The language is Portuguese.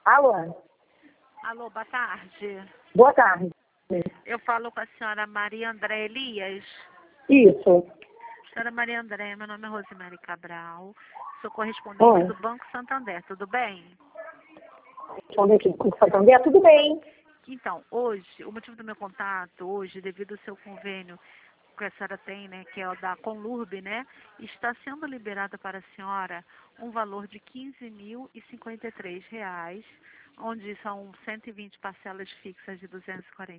Alô? Alô, boa tarde. Boa tarde. Eu falo com a senhora Maria André Elias. Isso. Senhora Maria André, meu nome é Rosemary Cabral. Sou correspondente do Banco Santander, tudo bem? Responder aqui com Santander, tudo bem. Então, hoje, o motivo do meu contato, hoje, devido ao seu convênio que a senhora tem, né, que é o da Conlurb, né, está sendo liberado para a senhora um valor de R$ 15.053, onde são 120 parcelas fixas de R$ 240.